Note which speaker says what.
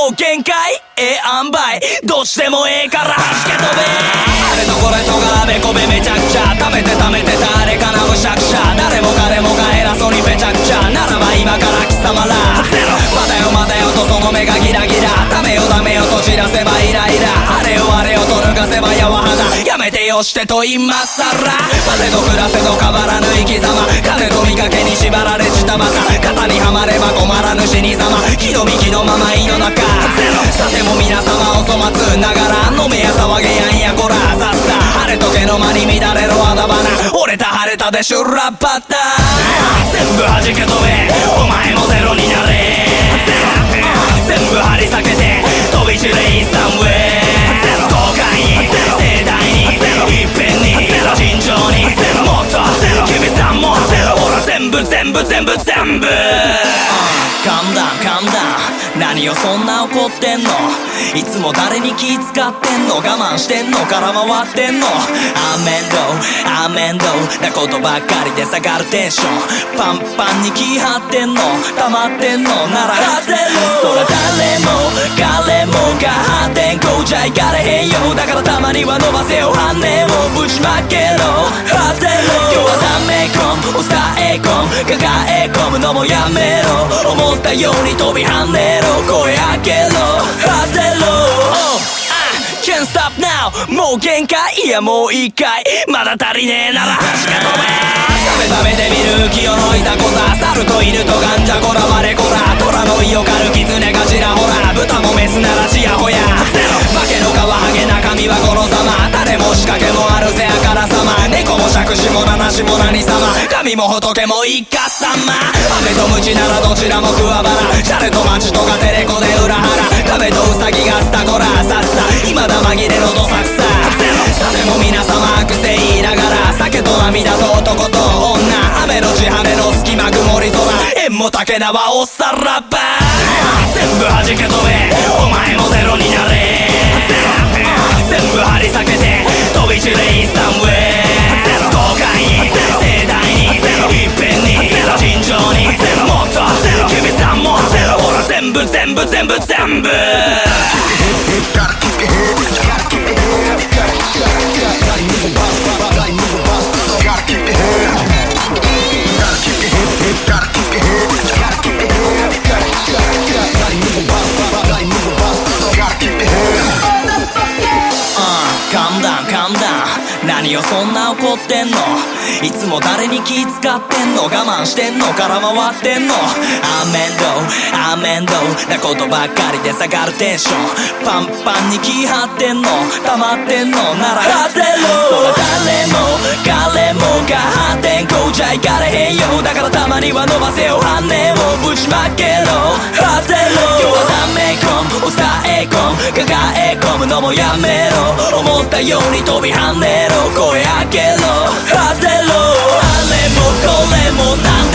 Speaker 1: もう限界塩梅どうしてもからはじけ飛べあれとこれとがあべこべめちゃくちゃ食べてためてたあれかなむしゃくしゃ誰も彼もが偉そうにぺちゃくちゃならば今から貴様らまだよまだよとその目がギラギラダメよダメよと散らせばイライラあれよあれよと抜かせばやわはだやめてよしてと今さら待てど暮らせど変わらぬ生き様金と見かけに縛られちたまた型にはまれば困らぬ死に様気の幹のまま胃の中さても皆様お粗末ながら飲めや騒げやんやこらさっさ晴れとけの間に乱れろあだ花折れた晴れたでシュラッパッタ全部弾け飛べお前もゼロになれ全部張り裂けて飛び散れインサンウェイ豪快に盛大にいっぺんに尋常にもっと君さんもほら全部全部全部全部カムダウンカムダウン何をそんな怒ってんのいつも誰に気使ってんの我慢してんのから回ってんのアーメンドアーメンドなことばっかりで下がるテンションパンパンに気張ってんの溜まってんのなら外れろそら誰も彼もが破天荒じゃいかれへんよだからたまには伸ばせよ羽をぶちまけろ外れろ今日はダメコン抑え込む抱え込むのもやめろ思ったように飛び跳ねろ声上げろ外れろCan't stop now もう限界いやもう一回まだ足りねえなら端が飛べ食べてみる気のいざこざ猿と犬とガンジャコラバレコラ虎の胃を狩る狐がちらほら豚もメスならちやほや化けの皮ハゲ中身はこのざま誰も仕掛けもあるせやからさま猫も杓子も七子も何様神も仏も一家様雨と鞭ならどちらも桑原シャレと町とがテレコで裏腹亀とウサギがスタコラさっさ今だ紛れのどさくささても皆様悪性言いながら酒と涙と男と女雨の地羽の隙間曇り空縁も竹縄おっさらば全部弾け飛べお前もゼロになれ全部張り裂けて飛び散れインスタンウェイ豪快に盛大にいっぺんに尋常にもっと君さんもほら全部全部全部全部カムダウンカムダウン何をそんな怒ってんのいつも誰に気使ってんの我慢してんのから回ってんのアーメンドアーメンドなことばっかりで下がるテンションパンパンに気張ってんの溜まってんのなら外れろそら誰も彼もが破天荒じゃいかれへんよだからたまには伸ばせよ羽をぶちまけろ外れろ今日はダメコン抑え込む抱え込むのもやめろ思ったように飛び跳ねろ声上げろ外れろあれもこれも何